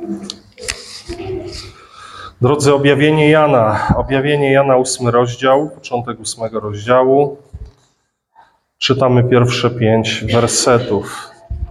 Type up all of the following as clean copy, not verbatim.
Drodzy, objawienie Jana 8 rozdział, początek 8 rozdziału. Czytamy pierwsze 5 wersetów.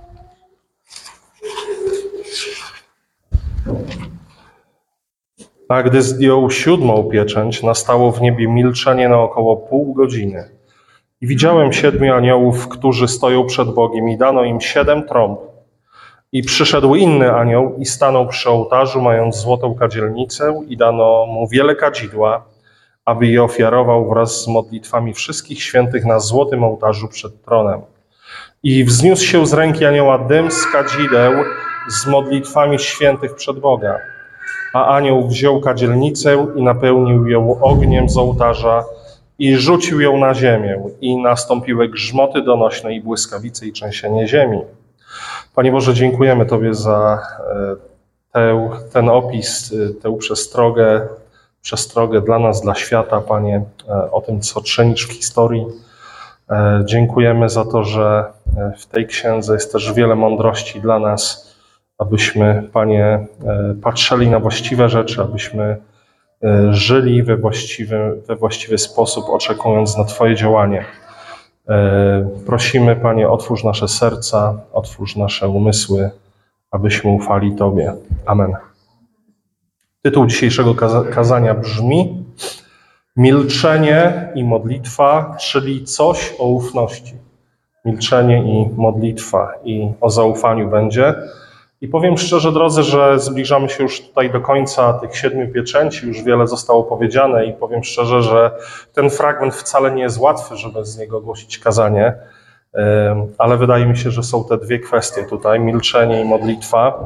A gdy zdjął 7 pieczęć, nastało w niebie milczenie na około pół godziny. I widziałem 7 aniołów, którzy stoją przed Bogiem, i dano im 7 trąb. I przyszedł inny anioł i stanął przy ołtarzu, mając złotą kadzielnicę, i dano mu wiele kadzidła, aby je ofiarował wraz z modlitwami wszystkich świętych na złotym ołtarzu przed tronem. I wzniósł się z ręki anioła dym z kadzideł z modlitwami świętych przed Boga. A anioł wziął kadzielnicę i napełnił ją ogniem z ołtarza i rzucił ją na ziemię. I nastąpiły grzmoty donośne i błyskawice i trzęsienie ziemi. Panie Boże, dziękujemy Tobie za ten opis, tę przestrogę dla nas, dla świata, Panie, o tym, co czynisz w historii. Dziękujemy za to, że w tej księdze jest też wiele mądrości dla nas, abyśmy, Panie, patrzyli na właściwe rzeczy, abyśmy żyli we właściwy sposób, oczekując na Twoje działanie. Prosimy, Panie, otwórz nasze serca, otwórz nasze umysły, abyśmy ufali Tobie. Amen. Tytuł dzisiejszego kazania brzmi: Milczenie i modlitwa, czyli coś o ufności. Milczenie i modlitwa, i o zaufaniu będzie. I powiem szczerze, drodzy, że zbliżamy się już tutaj do końca tych 7 pieczęci, już wiele zostało powiedziane i powiem szczerze, że ten fragment wcale nie jest łatwy, żeby z niego głosić kazanie, ale wydaje mi się, że są te dwie kwestie tutaj, milczenie i modlitwa.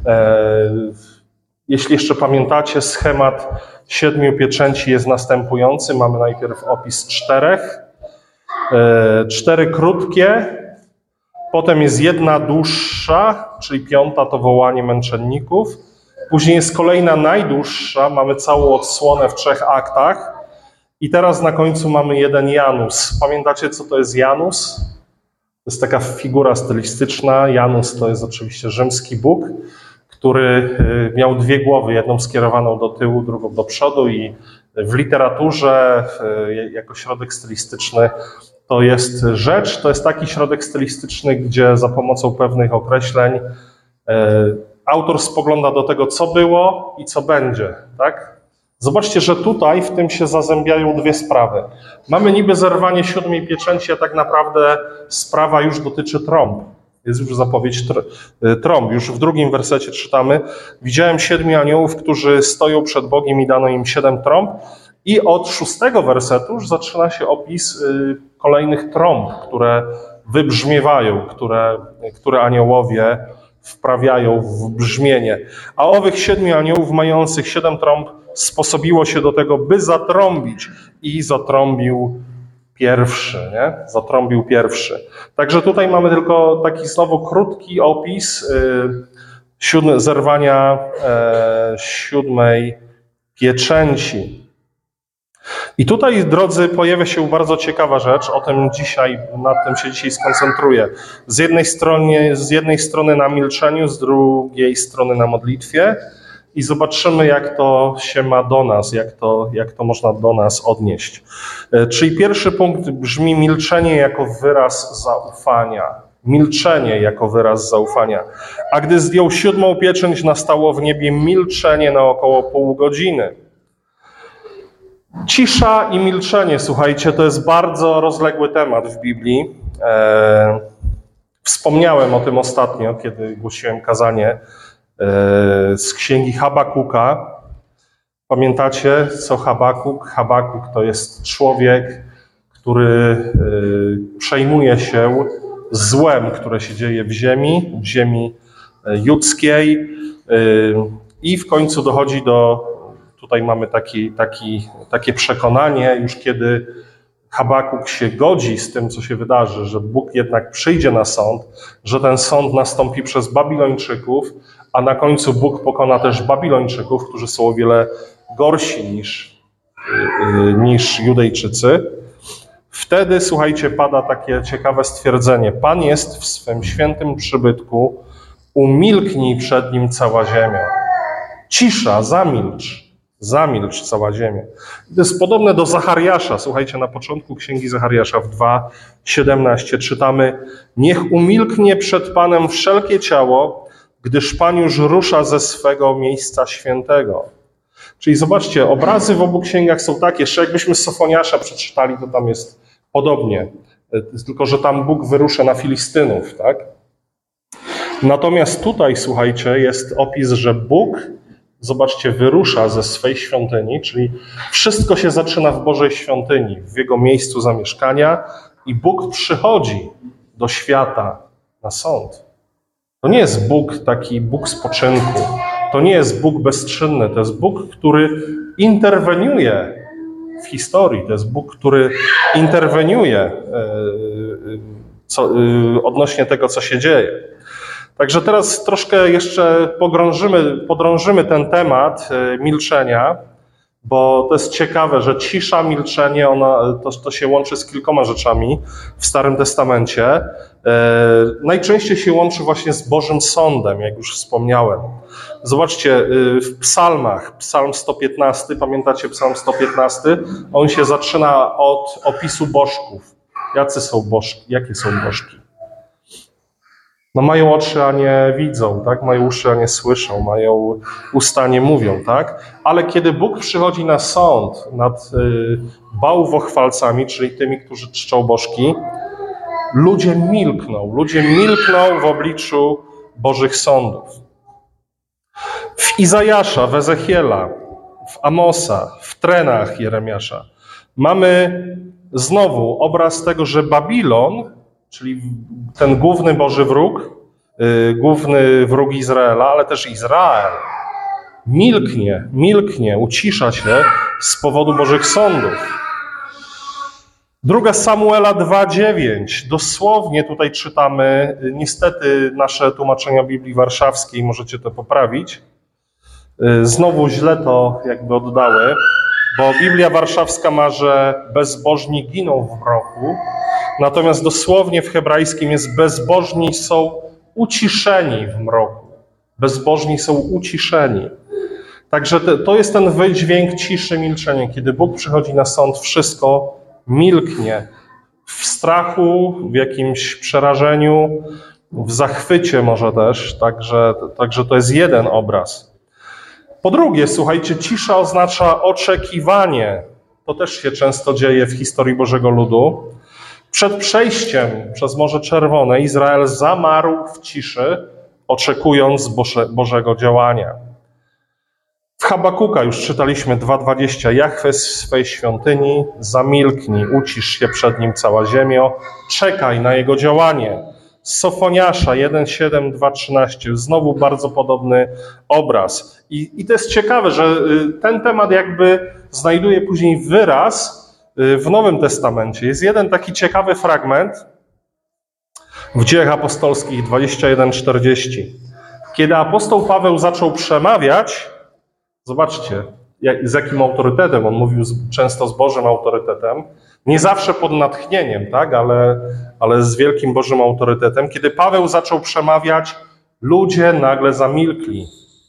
Jeśli jeszcze pamiętacie, schemat 7 pieczęci jest następujący. Mamy najpierw opis 4, 4 krótkie, potem jest jedna dłuższa, czyli 5 to wołanie męczenników. Później jest kolejna najdłuższa, mamy całą odsłonę w 3 aktach. I teraz na końcu mamy jeden Janus. Pamiętacie, co to jest Janus? To jest taka figura stylistyczna. Janus to jest oczywiście rzymski bóg, który miał 2 głowy, jedną skierowaną do tyłu, drugą do przodu, i w literaturze jako środek stylistyczny to jest taki środek stylistyczny, gdzie za pomocą pewnych określeń autor spogląda do tego, co było i co będzie, tak? Zobaczcie, że tutaj w tym się zazębiają 2 sprawy. Mamy niby zerwanie 7 pieczęci, a tak naprawdę sprawa już dotyczy trąb. Jest już zapowiedź trąb. Już w 2 wersecie czytamy: widziałem 7 aniołów, którzy stoją przed Bogiem, i dano im 7 trąb. I od 6 wersetu już zaczyna się opis kolejnych trąb, które wybrzmiewają, które aniołowie wprawiają w brzmienie. A owych 7 aniołów mających 7 trąb sposobiło się do tego, by zatrąbić. I zatrąbił pierwszy, nie? Zatrąbił pierwszy. Także tutaj mamy tylko taki znowu krótki opis zerwania 7 pieczęci. I tutaj, drodzy, pojawia się bardzo ciekawa rzecz, nad tym się dzisiaj skoncentruję. Z jednej strony na milczeniu, z drugiej strony na modlitwie, i zobaczymy, jak to się ma do nas, jak to można do nas odnieść. Czyli pierwszy punkt brzmi: milczenie jako wyraz zaufania. Milczenie jako wyraz zaufania. A gdy zdjął 7 pieczęć, nastało w niebie milczenie na około pół godziny. Cisza i milczenie, słuchajcie, to jest bardzo rozległy temat w Biblii. Wspomniałem o tym ostatnio, kiedy głosiłem kazanie z księgi Habakuka. Pamiętacie, co Habakuk? Habakuk to jest człowiek, który przejmuje się złem, które się dzieje w ziemi judzkiej, i w końcu dochodzi tutaj mamy takie przekonanie, już kiedy Habakuk się godzi z tym, co się wydarzy, że Bóg jednak przyjdzie na sąd, że ten sąd nastąpi przez Babilończyków, a na końcu Bóg pokona też Babilończyków, którzy są o wiele gorsi niż Judejczycy. Wtedy, słuchajcie, pada takie ciekawe stwierdzenie: Pan jest w swym świętym przybytku, Umilknij przed nim cała ziemia. Cisza, zamilcz cała ziemia. To jest podobne do Zachariasza. Słuchajcie, na początku Księgi Zachariasza w 2:17 czytamy: niech umilknie przed Panem wszelkie ciało, gdyż Pan już rusza ze swego miejsca świętego. Czyli zobaczcie, obrazy w obu księgach są takie, jeszcze jakbyśmy Sofoniasza przeczytali, to tam jest podobnie. Tylko że tam Bóg wyrusza na Filistynów, tak? Natomiast tutaj, słuchajcie, jest opis, że Bóg, zobaczcie, wyrusza ze swej świątyni, czyli wszystko się zaczyna w Bożej świątyni, w Jego miejscu zamieszkania i Bóg przychodzi do świata na sąd. To nie jest Bóg taki Bóg spoczynku, to nie jest Bóg bezczynny, to jest Bóg, który interweniuje w historii, to jest Bóg, który interweniuje odnośnie tego, co się dzieje. Także teraz troszkę jeszcze podrążymy ten temat milczenia, bo to jest ciekawe, że cisza, milczenie, to się łączy z kilkoma rzeczami w Starym Testamencie. Najczęściej się łączy właśnie z Bożym Sądem, jak już wspomniałem. Zobaczcie, w psalmach, psalm 115, pamiętacie psalm 115? On się zaczyna od opisu bożków. Jakie są bożki? No mają oczy, a nie widzą, tak? Mają uszy, a nie słyszą, mają usta, nie mówią, tak? Ale kiedy Bóg przychodzi na sąd nad bałwochwalcami, czyli tymi, którzy czczą bożki, ludzie milkną w obliczu Bożych sądów. W Izajasza, w Ezechiela, w Amosa, w Trenach Jeremiasza mamy znowu obraz tego, że Babilon, czyli ten główny Boży wróg, główny wróg Izraela, ale też Izrael, milknie, ucisza się z powodu Bożych sądów. 2 Samuela 2:9. Dosłownie tutaj czytamy, niestety nasze tłumaczenia Biblii Warszawskiej, możecie to poprawić, znowu źle to jakby oddały, bo Biblia Warszawska ma, że bezbożni giną w mroku, natomiast dosłownie w hebrajskim jest bezbożni są uciszeni w mroku. Bezbożni są uciszeni. Także to jest ten wydźwięk ciszy, milczenia. Kiedy Bóg przychodzi na sąd, wszystko milknie. W strachu, w jakimś przerażeniu, w zachwycie może też. Także to jest jeden obraz. Po drugie, słuchajcie, cisza oznacza oczekiwanie. To też się często dzieje w historii Bożego Ludu. Przed przejściem przez Morze Czerwone Izrael zamarł w ciszy, oczekując Bożego działania. W Habakuka już czytaliśmy 2:20. Jahwe w swej świątyni, zamilknij, ucisz się przed nim cała ziemio, czekaj na jego działanie. Z Sofoniasza 1:7, 2:13. Znowu bardzo podobny obraz. I to jest ciekawe, że ten temat jakby znajduje później wyraz w Nowym Testamencie. Jest jeden taki ciekawy fragment w Dziejach Apostolskich 21:40. Kiedy apostoł Paweł zaczął przemawiać, zobaczcie, z jakim autorytetem, on mówił często z Bożym autorytetem, nie zawsze pod natchnieniem, tak, ale z wielkim Bożym autorytetem. Kiedy Paweł zaczął przemawiać, ludzie nagle zamilkli.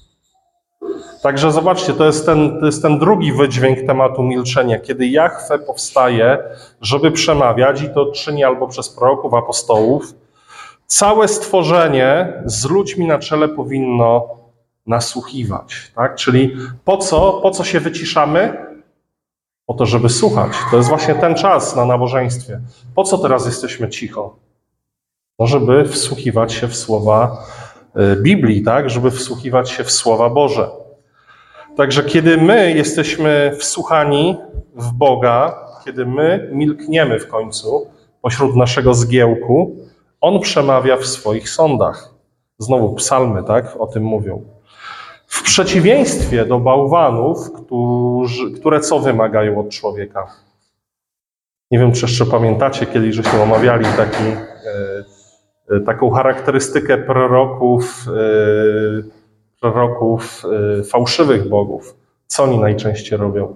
Także zobaczcie, to jest ten drugi wydźwięk tematu milczenia, kiedy Jahwe powstaje, żeby przemawiać i to czyni albo przez proroków, apostołów. Całe stworzenie z ludźmi na czele powinno nasłuchiwać, tak? Czyli po co się wyciszamy? Po to, żeby słuchać. To jest właśnie ten czas na nabożeństwie. Po co teraz jesteśmy cicho? No, żeby wsłuchiwać się w słowa Biblii, tak? Żeby wsłuchiwać się w słowa Boże. Także kiedy my jesteśmy wsłuchani w Boga, kiedy my milkniemy w końcu pośród naszego zgiełku, On przemawia w swoich sądach. Znowu psalmy, tak? O tym mówią. W przeciwieństwie do bałwanów, które co wymagają od człowieka? Nie wiem, czy jeszcze pamiętacie, kiedyś żeśmy omawiali taką charakterystykę proroków, fałszywych bogów. Co oni najczęściej robią?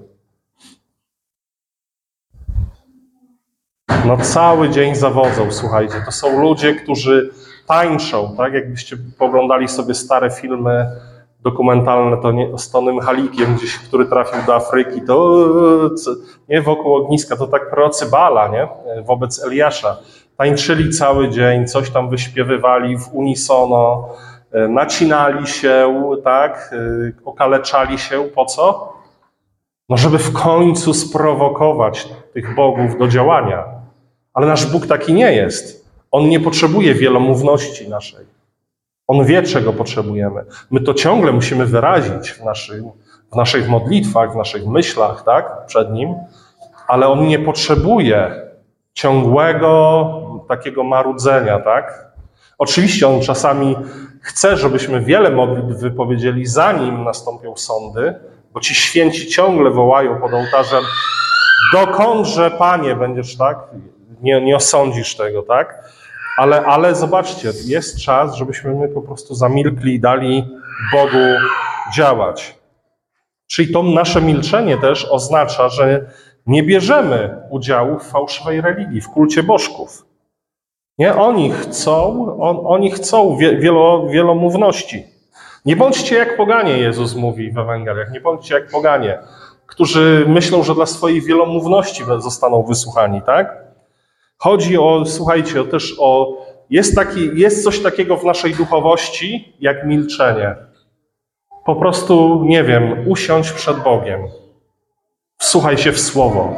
No cały dzień zawodzą, słuchajcie. To są ludzie, którzy tańczą, tak? Jakbyście poglądali sobie stare filmy dokumentalne, to nie, z Tonym Halikiem gdzieś, który trafił do Afryki, to nie wokół ogniska, to tak prorocy Baala, nie? Wobec Eliasza. Tańczyli cały dzień, coś tam wyśpiewywali w unisono, nacinali się, tak? Okaleczali się. Po co? No, żeby w końcu sprowokować tych bogów do działania. Ale nasz Bóg taki nie jest. On nie potrzebuje wielomówności naszej. On wie, czego potrzebujemy. My to ciągle musimy wyrazić w naszych modlitwach, w naszych myślach, tak, przed Nim, ale On nie potrzebuje ciągłego takiego marudzenia, tak. Oczywiście On czasami chce, żebyśmy wiele modlitw wypowiedzieli, zanim nastąpią sądy, bo ci święci ciągle wołają pod ołtarzem: dokądże, Panie, będziesz, tak, nie osądzisz tego, tak. Ale zobaczcie, jest czas, żebyśmy my po prostu zamilkli i dali Bogu działać. Czyli to nasze milczenie też oznacza, że nie bierzemy udziału w fałszywej religii, w kulcie bożków. Nie, oni chcą wielomówności. Nie bądźcie jak poganie, Jezus mówi w Ewangeliach, nie bądźcie jak poganie, którzy myślą, że dla swojej wielomówności zostaną wysłuchani, tak? Chodzi słuchajcie, jest coś takiego w naszej duchowości, jak milczenie. Po prostu, nie wiem, usiądź przed Bogiem. Wsłuchaj się w Słowo.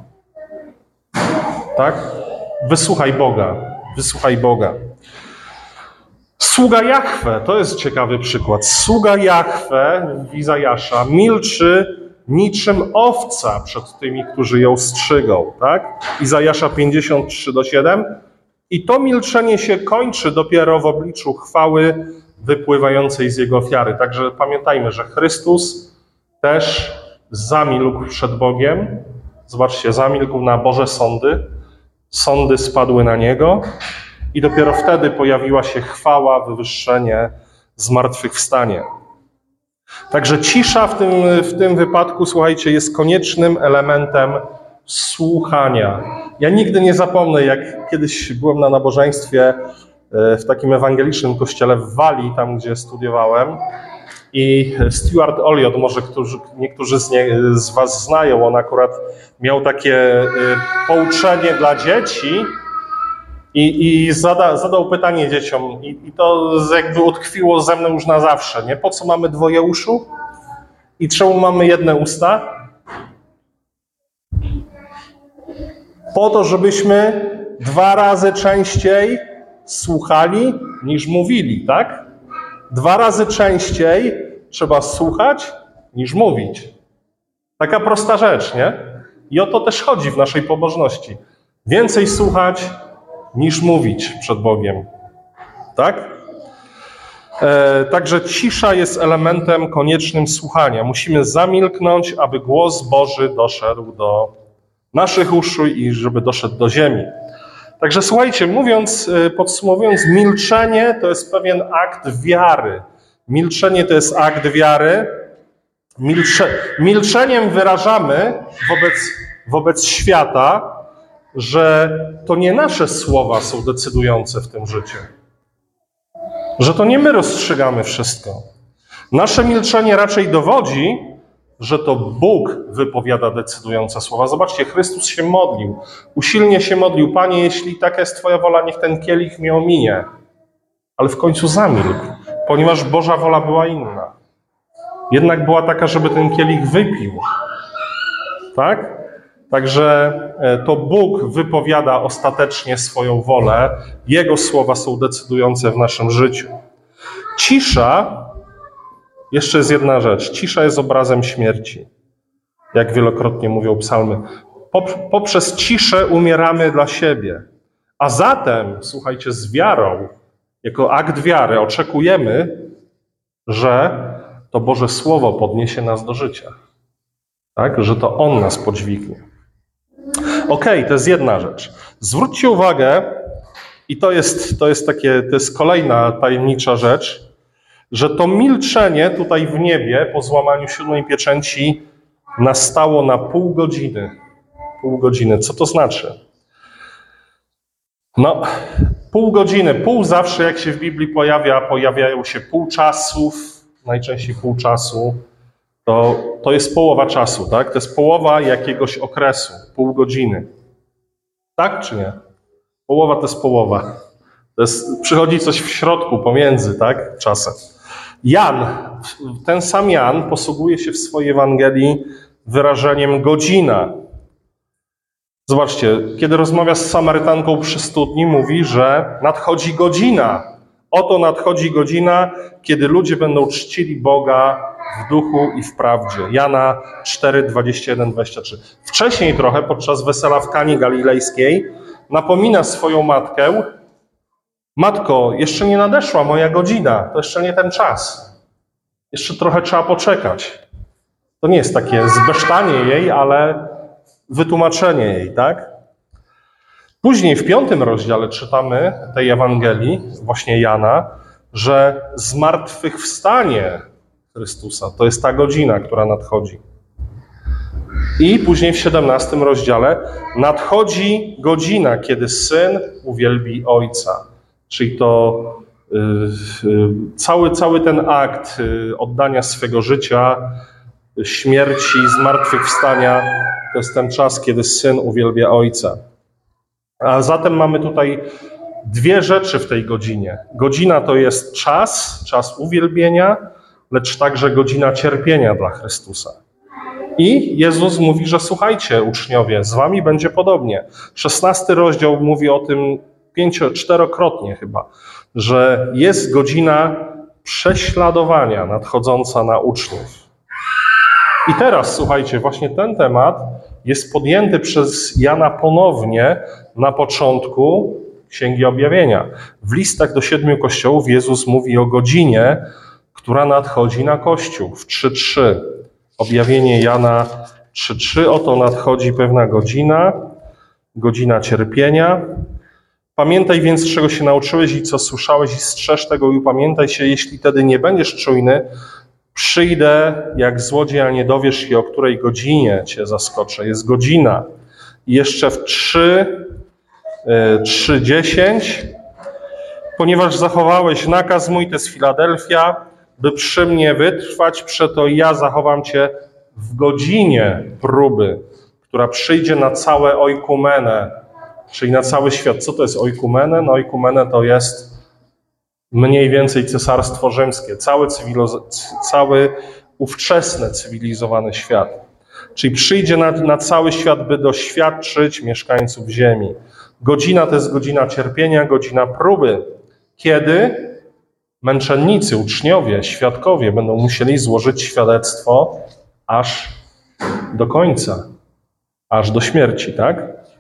Tak? Wysłuchaj Boga. Sługa Jahwe, to jest ciekawy przykład. Sługa Jahwe w Izajasza milczy niczym owca przed tymi, którzy ją strzygą, tak? Izajasza 53:7. I to milczenie się kończy dopiero w obliczu chwały wypływającej z Jego ofiary. Także pamiętajmy, że Chrystus też zamilkł przed Bogiem. Zobaczcie, zamilkł na Boże sądy. Sądy spadły na Niego i dopiero wtedy pojawiła się chwała, wywyższenie, zmartwychwstanie. Także cisza w tym wypadku, słuchajcie, jest koniecznym elementem słuchania. Ja nigdy nie zapomnę, jak kiedyś byłem na nabożeństwie w takim ewangelicznym kościele w Walii, tam gdzie studiowałem, i Stuart Olliott, może niektórzy z was znają, on akurat miał takie pouczenie dla dzieci i zadał pytanie dzieciom i to jakby utkwiło ze mną już na zawsze, nie? Po co mamy dwoje uszu i czemu mamy jedne usta? Po to, żebyśmy 2 razy częściej słuchali niż mówili, tak? 2 razy częściej trzeba słuchać niż mówić. Taka prosta rzecz, nie? I o to też chodzi w naszej pobożności. Więcej słuchać niż mówić przed Bogiem. Tak? Także cisza jest elementem koniecznym słuchania. Musimy zamilknąć, aby głos Boży doszedł do naszych uszu i żeby doszedł do ziemi. Także słuchajcie, podsumowując, milczenie to jest pewien akt wiary. Milczenie to jest akt wiary. Milczeniem wyrażamy wobec świata, że to nie nasze słowa są decydujące w tym życiu. Że to nie my rozstrzygamy wszystko. Nasze milczenie raczej dowodzi, że to Bóg wypowiada decydujące słowa. Zobaczcie, Chrystus się modlił, usilnie się modlił: Panie, jeśli taka jest Twoja wola, niech ten kielich mnie ominie. Ale w końcu zamilkł, ponieważ Boża wola była inna. Jednak była taka, żeby ten kielich wypił. Tak? Także to Bóg wypowiada ostatecznie swoją wolę. Jego słowa są decydujące w naszym życiu. Cisza, jeszcze jest jedna rzecz. Cisza jest obrazem śmierci. Jak wielokrotnie mówią psalmy. Poprzez ciszę umieramy dla siebie. A zatem, słuchajcie, z wiarą, jako akt wiary oczekujemy, że to Boże Słowo podniesie nas do życia. Tak? Że to On nas podźwignie. Okej, to jest jedna rzecz. Zwróćcie uwagę, i to jest kolejna tajemnicza rzecz, że to milczenie tutaj w niebie po złamaniu 7 pieczęci nastało na pół godziny. Pół godziny. Co to znaczy? No, pół godziny, pół zawsze jak się w Biblii pojawiają się pół czasów, najczęściej pół czasu, to jest połowa czasu, tak? To jest połowa jakiegoś okresu, pół godziny. Tak czy nie? Połowa to jest połowa. Przychodzi coś w środku, pomiędzy, tak? Czasem. Jan, ten sam Jan posługuje się w swojej Ewangelii wyrażeniem godzina. Zobaczcie, kiedy rozmawia z Samarytanką przy studni, mówi, że nadchodzi godzina. Oto nadchodzi godzina, kiedy ludzie będą czcili Boga w duchu i w prawdzie. Jana 4, 21, 23. Wcześniej trochę, podczas wesela w Kani Galilejskiej, napomina swoją matkę: Matko, jeszcze nie nadeszła moja godzina, to jeszcze nie ten czas. Jeszcze trochę trzeba poczekać. To nie jest takie zbesztanie jej, ale wytłumaczenie jej, tak? Później w 5 rozdziale czytamy tej Ewangelii, właśnie Jana, że zmartwychwstanie Chrystusa to jest ta godzina, która nadchodzi. I później w 17 rozdziale nadchodzi godzina, kiedy Syn uwielbi Ojca. Czyli to cały ten akt oddania swego życia, śmierci, zmartwychwstania, to jest ten czas, kiedy Syn uwielbia Ojca. A zatem mamy tutaj dwie rzeczy w tej godzinie. Godzina to jest czas uwielbienia, lecz także godzina cierpienia dla Chrystusa. I Jezus mówi, że słuchajcie, uczniowie, z wami będzie podobnie. 16 rozdział mówi o tym 4-krotnie chyba, że jest godzina prześladowania nadchodząca na uczniów. I teraz, słuchajcie, właśnie ten temat jest podjęty przez Jana ponownie na początku Księgi Objawienia. W listach do 7 kościołów Jezus mówi o godzinie, która nadchodzi na Kościół w 3:3. Objawienie Jana 3:3. Oto nadchodzi pewna godzina cierpienia. Pamiętaj więc, czego się nauczyłeś i co słyszałeś, i strzeż tego i upamiętaj się, jeśli wtedy nie będziesz czujny, przyjdę jak złodziej, a nie dowiesz się, o której godzinie cię zaskoczę. Jest godzina. I jeszcze w 3:10. Ponieważ zachowałeś nakaz mój, to jest Filadelfia, by przy mnie wytrwać, przeto ja zachowam cię w godzinie próby, która przyjdzie na całe oikumenę, czyli na cały świat. Co to jest oikumenę? No oikumenę to jest mniej więcej Cesarstwo Rzymskie, cały ówczesny cywilizowany świat. Czyli przyjdzie na cały świat, by doświadczyć mieszkańców ziemi. Godzina to jest godzina cierpienia, godzina próby, kiedy męczennicy, uczniowie, świadkowie będą musieli złożyć świadectwo aż do końca, aż do śmierci, tak?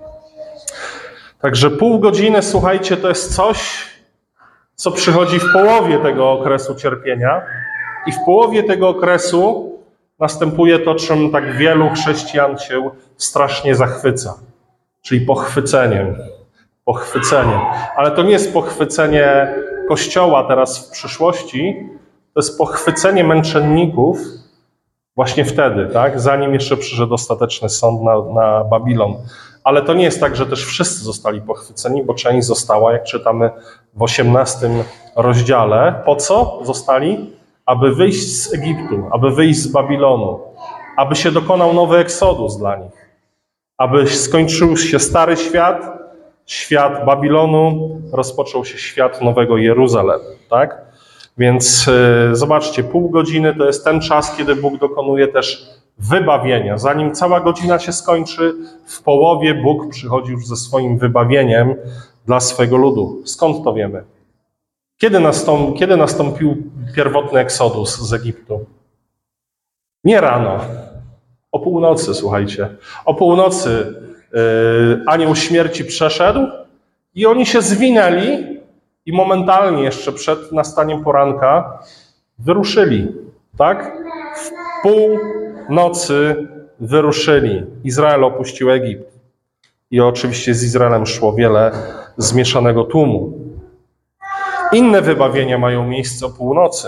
Także pół godziny, słuchajcie, to jest coś, co przychodzi w połowie tego okresu cierpienia i w połowie tego okresu następuje to, czym tak wielu chrześcijan się strasznie zachwyca, czyli pochwyceniem. Ale to nie jest pochwycenie Kościoła teraz w przyszłości, to jest pochwycenie męczenników właśnie wtedy, tak? Zanim jeszcze przyszedł ostateczny sąd na Babilon. Ale to nie jest tak, że też wszyscy zostali pochwyceni, bo część została, jak czytamy w 18 rozdziale. Po co zostali? Aby wyjść z Egiptu, aby wyjść z Babilonu, aby się dokonał nowy eksodus dla nich, aby skończył się stary świat Babilonu, rozpoczął się świat nowego Jeruzalem, tak? Więc zobaczcie, pół godziny to jest ten czas, kiedy Bóg dokonuje też wybawienia. Zanim cała godzina się skończy, w połowie Bóg przychodzi już ze swoim wybawieniem dla swego ludu. Skąd to wiemy? Kiedy nastąpił pierwotny eksodus z Egiptu? Nie rano. O północy, słuchajcie. O północy anioł śmierci przeszedł i oni się zwinęli i momentalnie jeszcze przed nastaniem poranka wyruszyli. Tak? W północy wyruszyli. Izrael opuścił Egipt. I oczywiście z Izraelem szło wiele zmieszanego tłumu. Inne wybawienia mają miejsce o północy.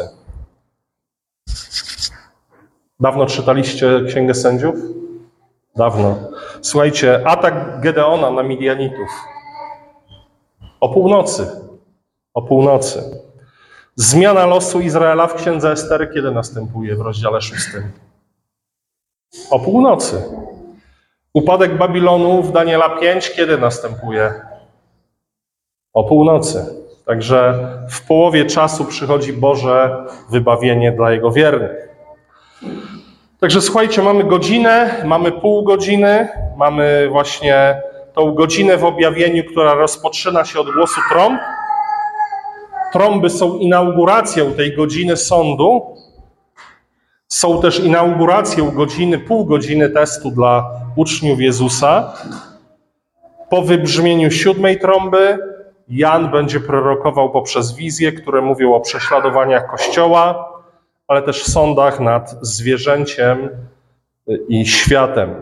Dawno czytaliście Księgę Sędziów? Dawno. Słuchajcie, atak Gedeona na Midianitów. O północy. O północy. Zmiana losu Izraela w księdze Estery kiedy następuje w rozdziale 6? O północy. Upadek Babilonu w Daniela 5 kiedy następuje? O północy. Także w połowie czasu przychodzi Boże wybawienie dla Jego wiernych. Także słuchajcie, mamy godzinę, mamy pół godziny, mamy właśnie tą godzinę w objawieniu, która rozpoczyna się od głosu trąb. Trąby są inauguracją tej godziny sądu. Są też inauguracją godziny, pół godziny testu dla uczniów Jezusa. Po wybrzmieniu 7 trąby Jan będzie prorokował poprzez wizje, które mówią o prześladowaniach Kościoła, ale też sądach nad zwierzęciem i światem.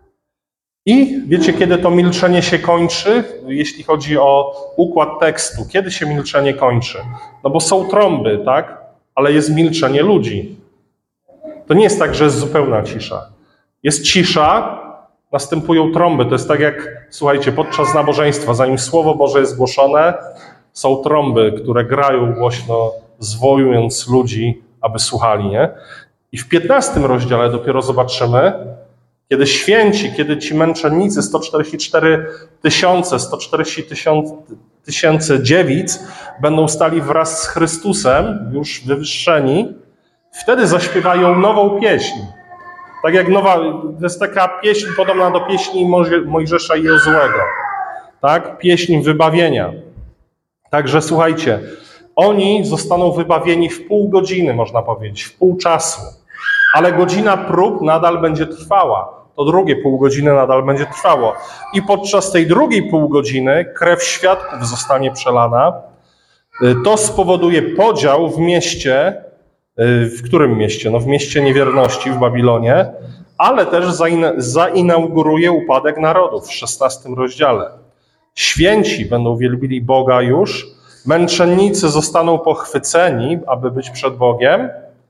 I wiecie, kiedy to milczenie się kończy, jeśli chodzi o układ tekstu? Kiedy się milczenie kończy? No bo są trąby, tak? Ale jest milczenie ludzi. To nie jest tak, że jest zupełna cisza. Jest cisza, następują trąby. To jest tak jak, słuchajcie, podczas nabożeństwa, zanim Słowo Boże jest głoszone, są trąby, które grają głośno, zwołując ludzi, aby słuchali, nie? I w 15 rozdziale dopiero zobaczymy, kiedy święci, kiedy ci męczennicy, 144 tysiące, 140 tysięcy dziewic będą stali wraz z Chrystusem, już wywyższeni, wtedy zaśpiewają nową pieśń. Tak jak to jest taka pieśń podobna do pieśni Mojżesza i Jozuego. Tak? Pieśń wybawienia. Także słuchajcie, oni zostaną wybawieni w pół godziny, można powiedzieć, w pół czasu. Ale godzina prób nadal będzie trwała. To drugie pół godziny nadal będzie trwało. I podczas tej drugiej pół godziny krew świadków zostanie przelana. To spowoduje podział w mieście. W którym mieście? No w mieście niewierności w Babilonie, ale też zainauguruje upadek narodów w 16 rozdziale. Święci będą wielbili Boga już, męczennicy zostaną pochwyceni, aby być przed Bogiem.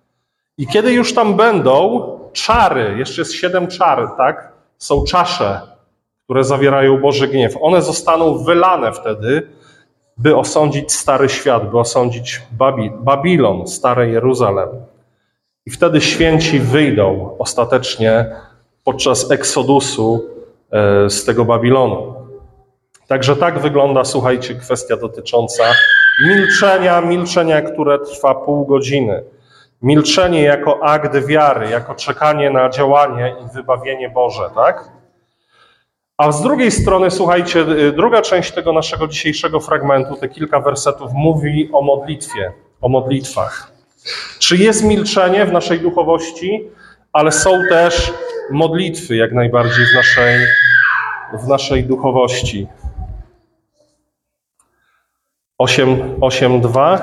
I kiedy już tam będą czary, jeszcze jest 7 czar, tak? Są czasze, które zawierają Boży gniew. One zostaną wylane wtedy, by osądzić stary świat, by osądzić Babilon, stare Jeruzalem. I wtedy święci wyjdą ostatecznie podczas eksodusu z tego Babilonu. Także tak wygląda, słuchajcie, kwestia dotycząca milczenia, które trwa pół godziny. Milczenie jako akt wiary, jako czekanie na działanie i wybawienie Boże, tak? A z drugiej strony, słuchajcie, druga część tego naszego dzisiejszego fragmentu, te kilka wersetów, mówi o modlitwie, o modlitwach. Czy jest milczenie w naszej duchowości, ale są też modlitwy jak najbardziej w naszej duchowości. 8:2.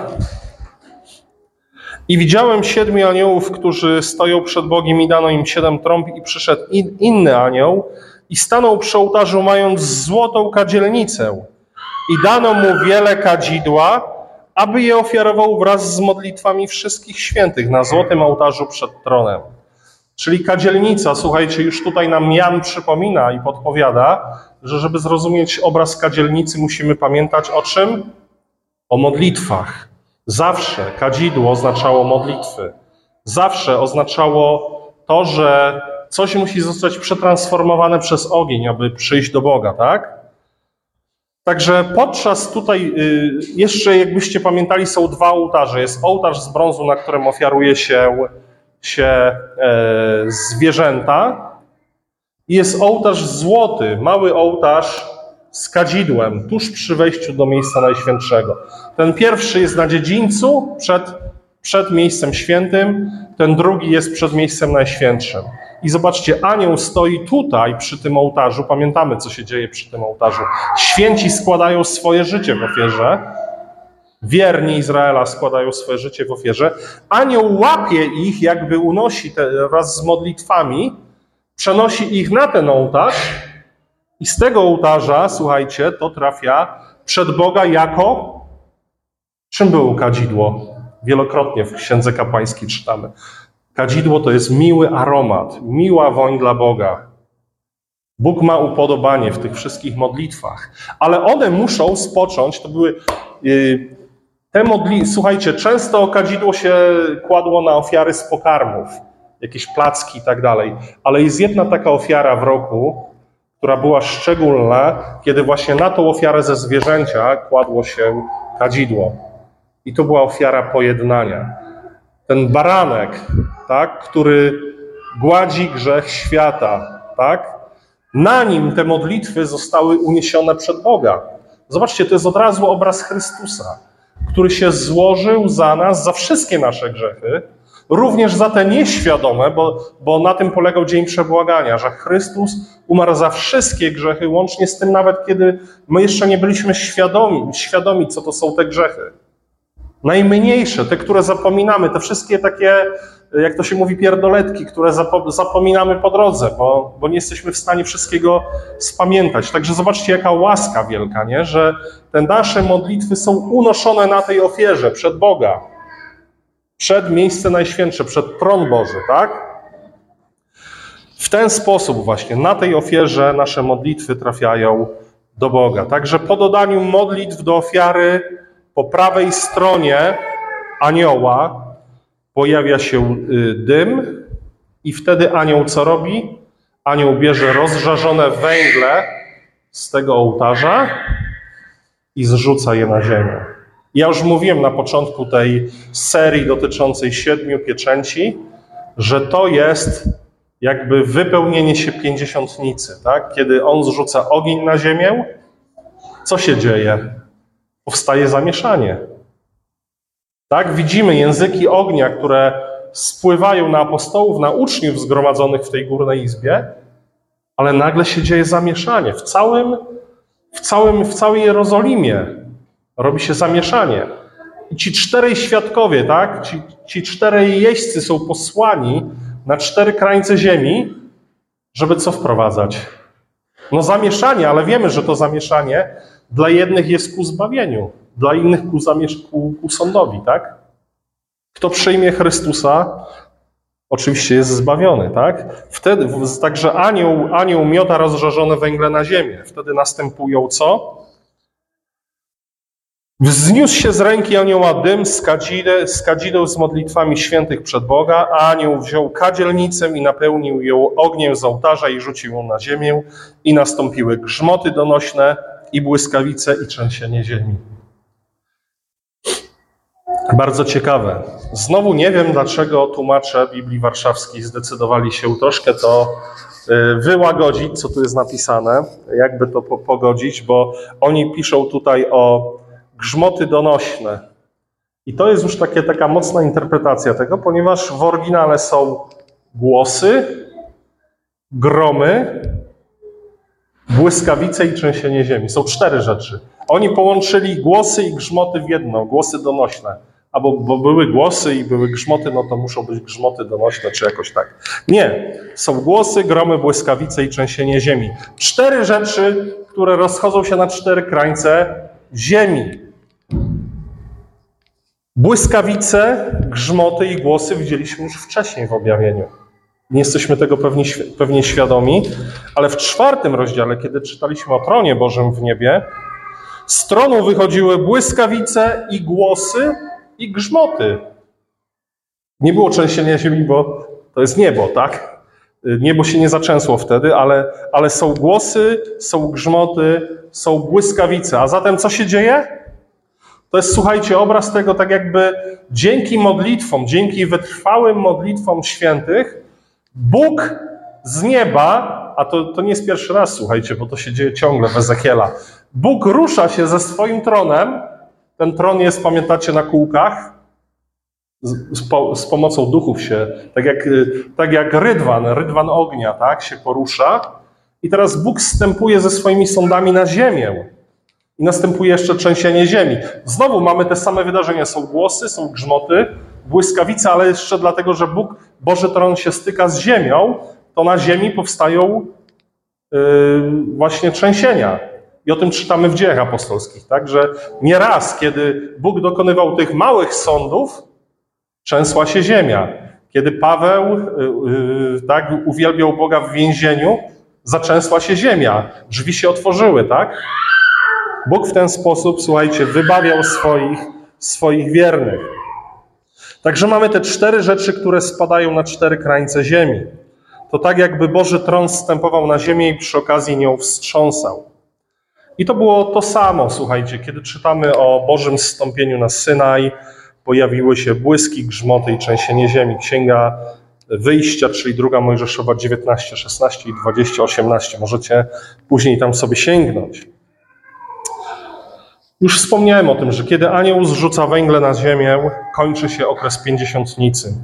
I widziałem 7 aniołów, którzy stoją przed Bogiem i dano im 7 trąb i przyszedł inny anioł i stanął przy ołtarzu mając złotą kadzielnicę i dano mu wiele kadzidła, aby je ofiarował wraz z modlitwami wszystkich świętych na złotym ołtarzu przed tronem. Czyli kadzielnica, słuchajcie, już tutaj nam Jan przypomina i podpowiada, że żeby zrozumieć obraz kadzielnicy, musimy pamiętać o czym? O modlitwach. Zawsze kadzidło oznaczało modlitwy. Zawsze oznaczało to, że coś musi zostać przetransformowane przez ogień, aby przyjść do Boga, tak? Także podczas tutaj, jeszcze jakbyście pamiętali, są 2 ołtarze. Jest ołtarz z brązu, na którym ofiaruje się zwierzęta. I jest ołtarz złoty, mały ołtarz z kadzidłem, tuż przy wejściu do miejsca najświętszego. Ten pierwszy jest na dziedzińcu, przed miejscem świętym, ten drugi jest przed miejscem najświętszym. I zobaczcie, anioł stoi tutaj przy tym ołtarzu. Pamiętamy, co się dzieje przy tym ołtarzu. Święci składają swoje życie w ofierze. Wierni Izraela składają swoje życie w ofierze. Anioł łapie ich, jakby unosi wraz z modlitwami, przenosi ich na ten ołtarz i z tego ołtarza, słuchajcie, to trafia przed Boga jako... Czym było kadzidło? Wielokrotnie w Księdze Kapłańskiej czytamy. Kadzidło to jest miły aromat, miła woń dla Boga. Bóg ma upodobanie w tych wszystkich modlitwach, ale one muszą spocząć, to były te modlitwy, słuchajcie, często kadzidło się kładło na ofiary z pokarmów, jakieś placki i tak dalej, ale jest jedna taka ofiara w roku, która była szczególna, kiedy właśnie na tą ofiarę ze zwierzęcia kładło się kadzidło. I to była ofiara pojednania. Ten baranek, tak, który gładzi grzech świata, tak? Na nim te modlitwy zostały uniesione przed Boga. Zobaczcie, to jest od razu obraz Chrystusa, który się złożył za nas, za wszystkie nasze grzechy, również za te nieświadome, bo na tym polegał dzień przebłagania, że Chrystus umarł za wszystkie grzechy, łącznie z tym nawet, kiedy my jeszcze nie byliśmy świadomi, co to są te grzechy. Najmniejsze, te, które zapominamy, te wszystkie takie, jak to się mówi, pierdoletki, które zapominamy po drodze, bo nie jesteśmy w stanie wszystkiego spamiętać. Także zobaczcie, jaka łaska wielka, nie? Że te nasze modlitwy są unoszone na tej ofierze przed Boga, przed miejsce najświętsze, przed tron Boży, tak? W ten sposób właśnie na tej ofierze nasze modlitwy trafiają do Boga. Także po dodaniu modlitw do ofiary po prawej stronie anioła pojawia się dym i wtedy anioł co robi? Anioł bierze rozżarzone węgle z tego ołtarza i zrzuca je na ziemię. Ja już mówiłem na początku tej serii dotyczącej 7 pieczęci, że to jest jakby wypełnienie się pięćdziesiątnicy, tak? Kiedy on zrzuca ogień na ziemię, co się dzieje? Powstaje zamieszanie. Tak? Widzimy języki ognia, które spływają na apostołów, na uczniów zgromadzonych w tej górnej izbie, ale nagle się dzieje zamieszanie. W całej Jerozolimie robi się zamieszanie. I ci 4 świadkowie, tak? Ci 4 jeźdźcy są posłani na 4 krańce ziemi, żeby co wprowadzać? No zamieszanie, ale wiemy, że to zamieszanie dla jednych jest ku zbawieniu, dla innych ku sądowi, tak? Kto przyjmie Chrystusa, oczywiście jest zbawiony, tak? Wtedy, także anioł miota rozżarzone węgle na ziemię. Wtedy następują co? Wzniósł się z ręki anioła dym z kadzideł z modlitwami świętych przed Boga, a anioł wziął kadzielnicę i napełnił ją ogniem z ołtarza i rzucił ją na ziemię i nastąpiły grzmoty donośne i błyskawice i trzęsienie ziemi. Bardzo ciekawe. Znowu nie wiem, dlaczego tłumacze Biblii Warszawskiej zdecydowali się troszkę to wyłagodzić, co tu jest napisane, jakby to pogodzić, bo oni piszą tutaj o grzmoty donośne. I to jest już taka mocna interpretacja tego, ponieważ w oryginale są głosy, gromy, błyskawice i trzęsienie ziemi. Są 4 rzeczy. Oni połączyli głosy i grzmoty w jedno, głosy donośne. Bo były głosy i były grzmoty, no to muszą być grzmoty donośne, czy jakoś tak. Nie. Są głosy, gromy, błyskawice i trzęsienie ziemi. 4 rzeczy, które rozchodzą się na 4 krańce ziemi. Błyskawice, grzmoty i głosy widzieliśmy już wcześniej w objawieniu. Nie jesteśmy tego pewnie świadomi, ale w 4 rozdziale, kiedy czytaliśmy o tronie Bożym w niebie, z tronu wychodziły błyskawice i głosy i grzmoty. Nie było trzęsienia ziemi, bo to jest niebo, tak? Niebo się nie zatrzęsło wtedy, ale są głosy, są grzmoty, są błyskawice. A zatem co się dzieje? To jest, słuchajcie, obraz tego, tak jakby dzięki modlitwom, dzięki wytrwałym modlitwom świętych, Bóg z nieba, a to nie jest pierwszy raz, słuchajcie, bo to się dzieje ciągle w Ezechiela. Bóg rusza się ze swoim tronem. Ten tron jest, pamiętacie, na kółkach. Z pomocą duchów się, tak jak rydwan ognia, tak, się porusza. I teraz Bóg zstępuje ze swoimi sądami na ziemię. I następuje jeszcze trzęsienie ziemi. Znowu mamy te same wydarzenia. Są głosy, są grzmoty, błyskawice, ale jeszcze dlatego, że Boży tron się styka z ziemią, to na ziemi powstają właśnie trzęsienia. I o tym czytamy w Dziejach Apostolskich, tak? Że nieraz, kiedy Bóg dokonywał tych małych sądów, trzęsła się ziemia. Kiedy Paweł tak uwielbiał Boga w więzieniu, zaczęsła się ziemia, drzwi się otworzyły, tak? Bóg w ten sposób, słuchajcie, wybawiał swoich wiernych. Także mamy te 4 rzeczy, które spadają na 4 krańce ziemi. To tak jakby Boży tron zstępował na ziemię i przy okazji nią wstrząsał. I to było to samo, słuchajcie, kiedy czytamy o Bożym zstąpieniu na Synaj, pojawiły się błyski, grzmoty i trzęsienie ziemi. Księga Wyjścia, czyli 2 Mojżeszowa 19, 16 i 20, 18. Możecie później tam sobie sięgnąć. Już wspomniałem o tym, że kiedy anioł zrzuca węgle na ziemię, kończy się okres pięćdziesiątnicy.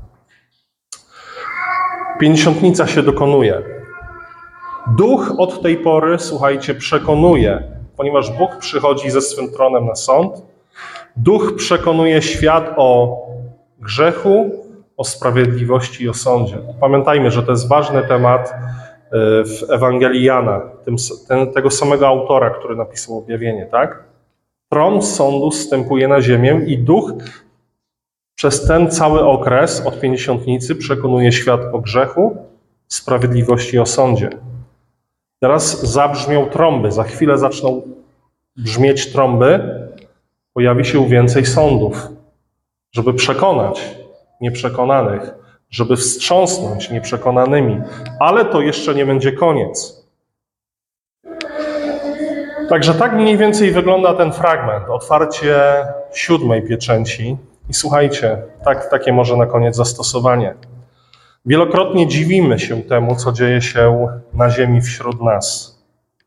Pięćdziesiątnica się dokonuje. Duch od tej pory, słuchajcie, przekonuje, ponieważ Bóg przychodzi ze swym tronem na sąd, Duch przekonuje świat o grzechu, o sprawiedliwości i o sądzie. Pamiętajmy, że to jest ważny temat w Ewangelii Jana, tego samego autora, który napisał objawienie, tak? Tron sądu zstępuje na ziemię i Duch przez ten cały okres od pięćdziesiątnicy przekonuje świat o grzechu, sprawiedliwości i o sądzie. Teraz zabrzmią trąby, za chwilę zaczną brzmieć trąby, pojawi się więcej sądów, żeby przekonać nieprzekonanych, żeby wstrząsnąć nieprzekonanymi, ale to jeszcze nie będzie koniec. Także tak mniej więcej wygląda ten fragment, otwarcie 7 pieczęci. I słuchajcie, takie może na koniec zastosowanie. Wielokrotnie dziwimy się temu, co dzieje się na ziemi wśród nas.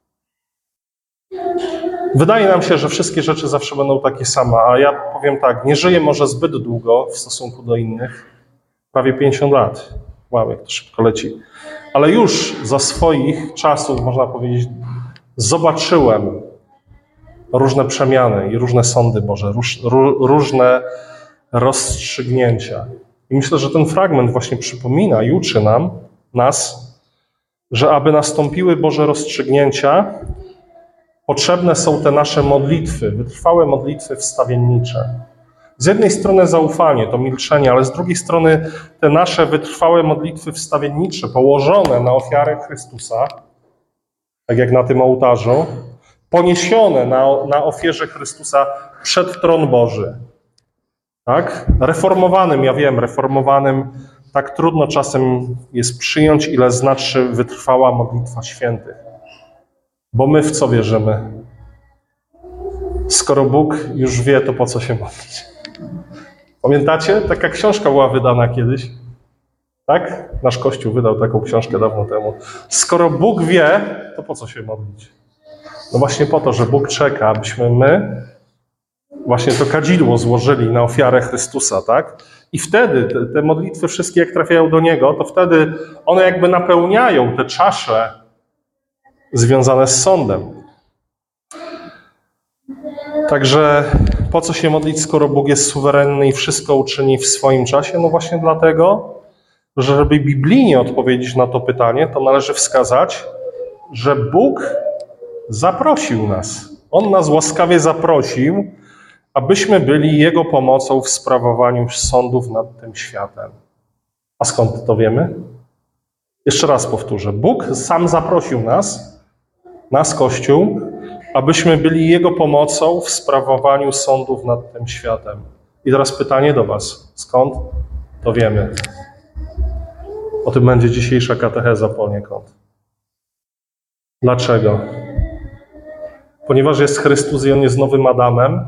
Wydaje nam się, że wszystkie rzeczy zawsze będą takie same, a ja powiem tak, nie żyję może zbyt długo w stosunku do innych, prawie 50 lat. Wow, jak to szybko leci. Ale już za swoich czasów, można powiedzieć, zobaczyłem różne przemiany i różne sądy Boże, różne rozstrzygnięcia. I myślę, że ten fragment właśnie przypomina i uczy nas, że aby nastąpiły Boże rozstrzygnięcia, potrzebne są te nasze modlitwy, wytrwałe modlitwy wstawiennicze. Z jednej strony zaufanie, to milczenie, ale z drugiej strony te nasze wytrwałe modlitwy wstawiennicze, położone na ofiarę Chrystusa, tak jak na tym ołtarzu, poniesione na ofierze Chrystusa przed tron Boży. Tak? Reformowanym, ja wiem, reformowanym tak trudno czasem jest przyjąć, ile znaczy wytrwała modlitwa świętych. Bo my w co wierzymy? Skoro Bóg już wie, to po co się modlić? Pamiętacie? Taka książka była wydana kiedyś. Tak? Nasz Kościół wydał taką książkę dawno temu. Skoro Bóg wie, to po co się modlić? No właśnie po to, że Bóg czeka, abyśmy my właśnie to kadzidło złożyli na ofiarę Chrystusa, tak? I wtedy te modlitwy wszystkie, jak trafiają do Niego, to wtedy one jakby napełniają te czasze związane z sądem. Także po co się modlić, skoro Bóg jest suwerenny i wszystko uczyni w swoim czasie? No właśnie dlatego, że żeby biblijnie odpowiedzieć na to pytanie, to należy wskazać, że Bóg zaprosił nas. On nas łaskawie zaprosił, abyśmy byli Jego pomocą w sprawowaniu sądów nad tym światem. A skąd to wiemy? Jeszcze raz powtórzę. Bóg sam zaprosił nas, Kościół, abyśmy byli Jego pomocą w sprawowaniu sądów nad tym światem. I teraz pytanie do was. Skąd to wiemy? O tym będzie dzisiejsza katecheza poniekąd. Dlaczego? Ponieważ jest Chrystus i On jest nowym Adamem,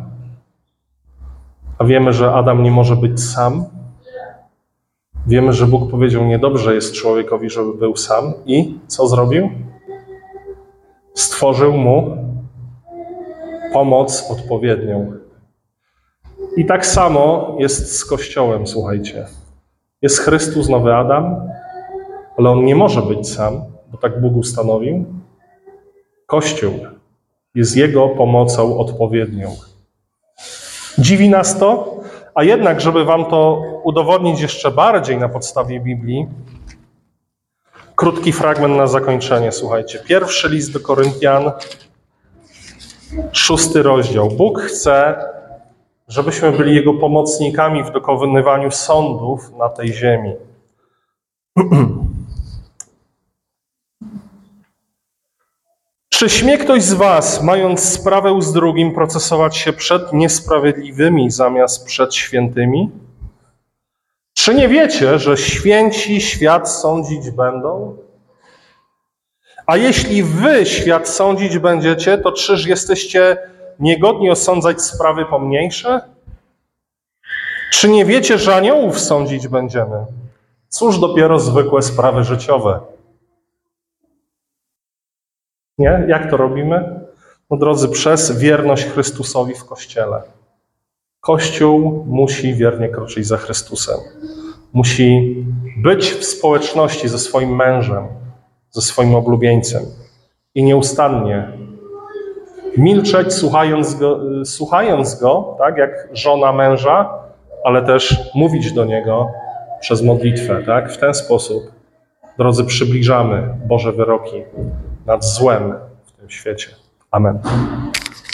a wiemy, że Adam nie może być sam. Wiemy, że Bóg powiedział, niedobrze jest człowiekowi, żeby był sam. I co zrobił? Stworzył mu pomoc odpowiednią. I tak samo jest z Kościołem, słuchajcie. Jest Chrystus, nowy Adam, ale on nie może być sam, bo tak Bóg ustanowił. Kościół jest Jego pomocą odpowiednią. Dziwi nas to, a jednak, żeby wam to udowodnić jeszcze bardziej na podstawie Biblii, krótki fragment na zakończenie, słuchajcie. Pierwszy list do Koryntian, 6 rozdział. Bóg chce, żebyśmy byli Jego pomocnikami w dokonywaniu sądów na tej ziemi. Czy śmie ktoś z was, mając sprawę z drugim, procesować się przed niesprawiedliwymi zamiast przed świętymi? Czy nie wiecie, że święci świat sądzić będą? A jeśli wy świat sądzić będziecie, to czyż jesteście niegodni osądzać sprawy pomniejsze? Czy nie wiecie, że aniołów sądzić będziemy? Cóż dopiero zwykłe sprawy życiowe. Nie? Jak to robimy? No drodzy, przez wierność Chrystusowi w Kościele. Kościół musi wiernie kroczyć za Chrystusem. Musi być w społeczności ze swoim mężem, ze swoim oblubieńcem i nieustannie milczeć, słuchając go, tak jak żona męża, ale też mówić do niego przez modlitwę. Tak? W ten sposób, drodzy, przybliżamy Boże wyroki nad złem w tym świecie. Amen.